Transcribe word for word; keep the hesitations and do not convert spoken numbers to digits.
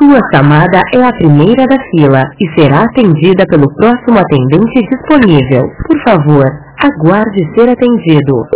Sua chamada é a primeira da fila e será atendida pelo próximo atendente disponível. Por favor, aguarde ser atendido.